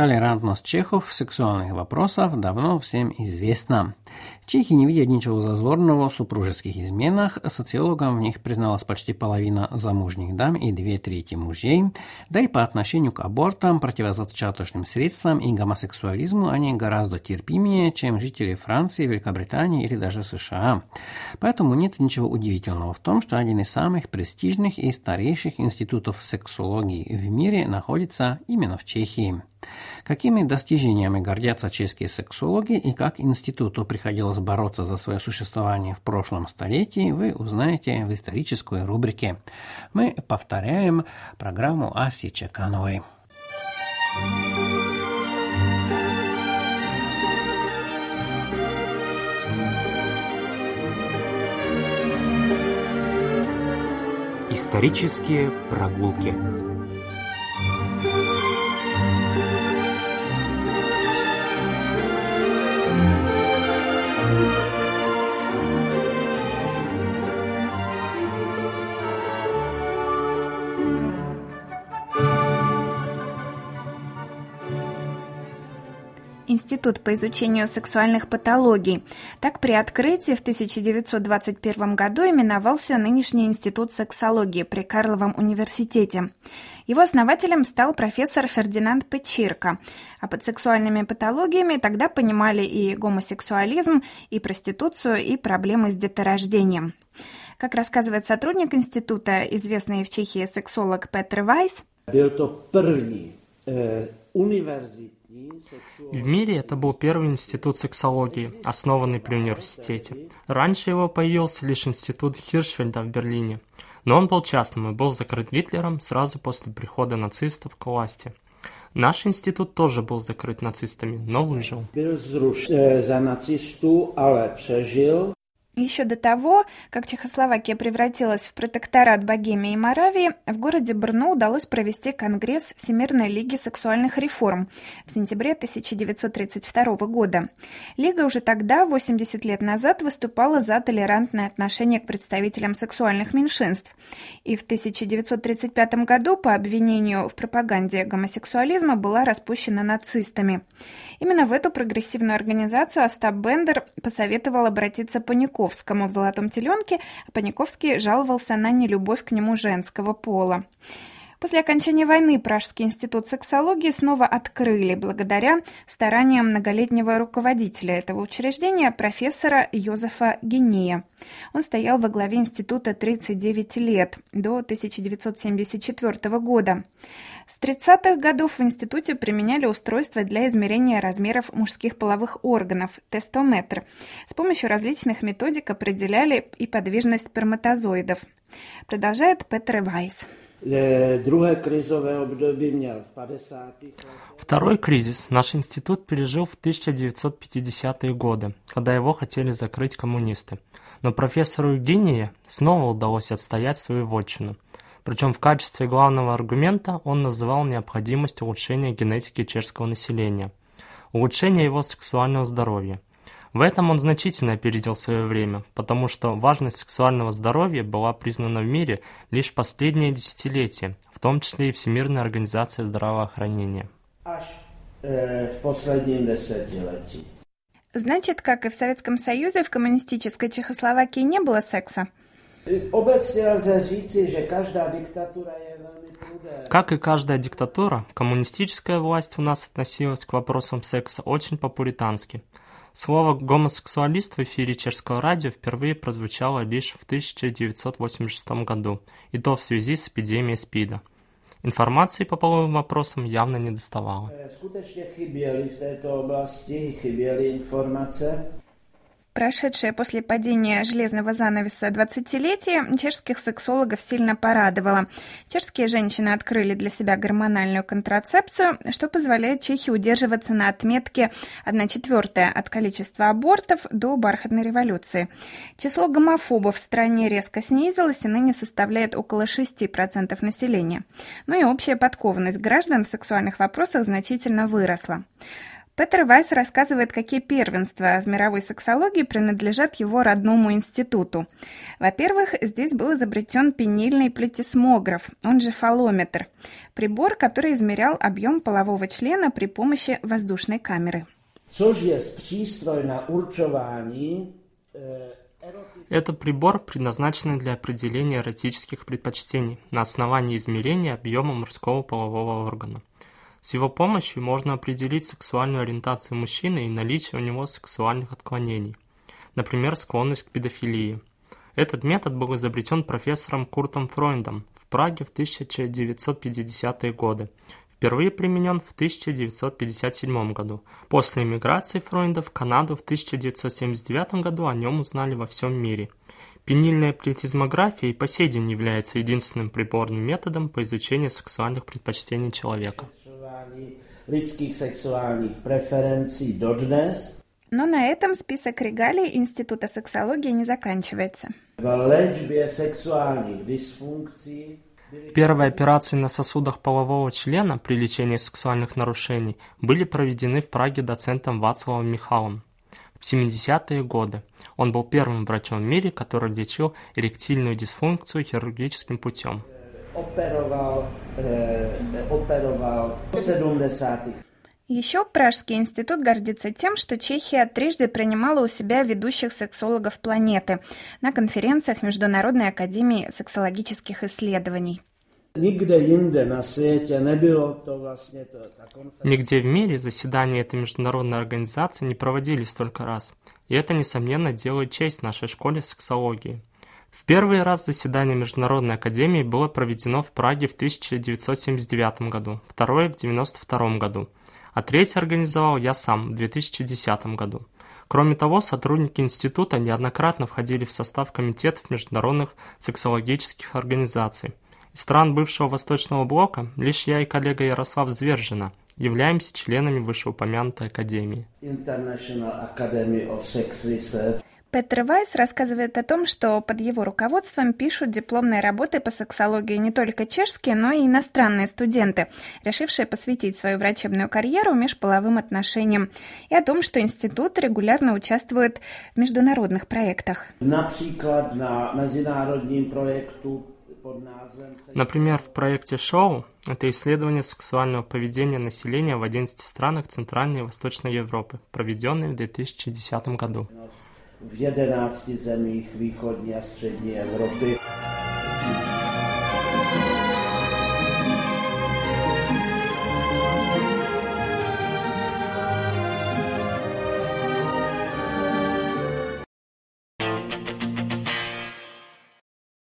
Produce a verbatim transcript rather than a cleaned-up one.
Толерантность чехов в сексуальных вопросах давно всем известна. Чехи не видят ничего зазорного в супружеских изменах, социологам в них призналась почти половина замужних дам и две трети мужей, да и по отношению к абортам, противозачаточным средствам и гомосексуализму они гораздо терпимее, чем жители Франции, Великобритании или даже США. Поэтому нет ничего удивительного в том, что один из самых престижных и старейших институтов сексологии в мире находится именно в Чехии. Какими достижениями гордятся чешские сексологи и как институту приходилось бороться за свое существование в прошлом столетии, вы узнаете в исторической рубрике. Мы повторяем программу Аси Чекановой. Исторические прогулки. Институт по изучению сексуальных патологий. Так при открытии в тысяча девятьсот двадцать первом году именовался нынешний Институт сексологии при Карловом университете. Его основателем стал профессор Фердинанд Печирко, а под сексуальными патологиями тогда понимали и гомосексуализм, и проституцию, и проблемы с деторождением. Как рассказывает сотрудник института, известный в Чехии сексолог Петр Вайс, в мире это был первый институт сексологии, основанный при университете. Раньше его появился лишь институт Хиршфельда в Берлине, но он был частным и был закрыт Гитлером сразу после прихода нацистов к власти. Наш институт тоже был закрыт нацистами, но выжил. Еще до того, как Чехословакия превратилась в протекторат Богемии и Моравии, в городе Брно удалось провести Конгресс Всемирной лиги сексуальных реформ в сентябре тысяча девятьсот тридцать второго года. Лига уже тогда, восемьдесят лет назад, выступала за толерантное отношение к представителям сексуальных меньшинств. И в тысяча девятьсот тридцать пятом году по обвинению в пропаганде гомосексуализма была распущена нацистами. Именно в эту прогрессивную организацию Остап Бендер посоветовал обратиться Паниковскому в «Золотом теленке», а Паниковский жаловался на нелюбовь к нему женского пола. После окончания войны Пражский институт сексологии снова открыли благодаря стараниям многолетнего руководителя этого учреждения, профессора Йозефа Гинея. Он стоял во главе института тридцать девять лет, до тысяча девятьсот семьдесят четвёртого года. С тридцатых годов в институте применяли устройства для измерения размеров мужских половых органов, тестометр. С помощью различных методик определяли и подвижность сперматозоидов. Продолжает Петр Вайс. Второй кризис наш институт пережил в тысяча девятьсот пятидесятые годы, когда его хотели закрыть коммунисты. Но профессору Гинея снова удалось отстоять свою вотчину. Причем в качестве главного аргумента он называл необходимость улучшения генетики чешского населения, улучшения его сексуального здоровья. В этом он значительно опередил свое время, потому что важность сексуального здоровья была признана в мире лишь последние десятилетия, в том числе и Всемирная организация здравоохранения. Аж э, в последнем десятилетии. Значит, как и в Советском Союзе, в коммунистической Чехословакии не было секса? Как и каждая диктатура, коммунистическая власть у нас относилась к вопросам секса очень по-пуритански. Слово «гомосексуалист» в эфире чешского радио впервые прозвучало лишь в тысяча девятьсот восемьдесят шестом году, и то в связи с эпидемией СПИДа. Информации по половым вопросам явно не доставало. Прошедшее после падения железного занавеса двадцатилетие чешских сексологов сильно порадовало. Чешские женщины открыли для себя гормональную контрацепцию, что позволяет Чехии удерживаться на отметке одна четвертая от количества абортов до бархатной революции. Число гомофобов в стране резко снизилось и ныне составляет около шесть процентов населения. Ну и общая подкованность граждан в сексуальных вопросах значительно выросла. Петер Вайс рассказывает, какие первенства в мировой сексологии принадлежат его родному институту. Во-первых, здесь был изобретен пенильный плетисмограф, он же фалометр, прибор, который измерял объем полового члена при помощи воздушной камеры. Это прибор, предназначенный для определения эротических предпочтений на основании измерения объема мужского полового органа. С его помощью можно определить сексуальную ориентацию мужчины и наличие у него сексуальных отклонений, например, склонность к педофилии. Этот метод был изобретен профессором Куртом Фройндом в Праге в тысяча девятьсот пятидесятые годы, впервые применен в тысяча девятьсот пятьдесят седьмом году. После эмиграции Фройнда в Канаду в тысяча девятьсот семьдесят девятом году о нем узнали во всем мире. Пенильная плетисмография и по сей день является единственным приборным методом по изучению сексуальных предпочтений человека. Но на этом список регалий Института сексологии не заканчивается. Первые операции на сосудах полового члена при лечении сексуальных нарушений были проведены в Праге доцентом Вацлавом Михалом в семидесятые годы. Он был первым врачом в мире, который лечил эректильную дисфункцию хирургическим путем. Operoval, eh, operoval v sedmdesátých. Еще Пражский институт гордится тем, что Чехия трижды принимала у себя ведущих сексологов планеты на конференциях Международной академии сексологических исследований. Нигде в мире заседания этой международной организации не проводились столько раз, и это, несомненно, делает честь нашей школе сексологии. В первый раз заседание Международной академии было проведено в Праге в тысяча девятьсот семьдесят девятом году, второе в девяносто втором году, а третье организовал я сам в две тысячи десятом году. Кроме того, сотрудники института неоднократно входили в состав комитетов международных сексологических организаций. Из стран бывшего Восточного блока лишь я и коллега Ярослав Звержина являемся членами вышеупомянутой академии. Петер Вайс рассказывает о том, что под его руководством пишут дипломные работы по сексологии не только чешские, но и иностранные студенты, решившие посвятить свою врачебную карьеру межполовым отношениям, и о том, что институт регулярно участвует в международных проектах. Например, в проекте «Шоу» — это исследование сексуального поведения населения в одиннадцати странах Центральной и Восточной Европы, проведенное в две тысячи десятом году. v jedenácti zemích východní a střední Evropy.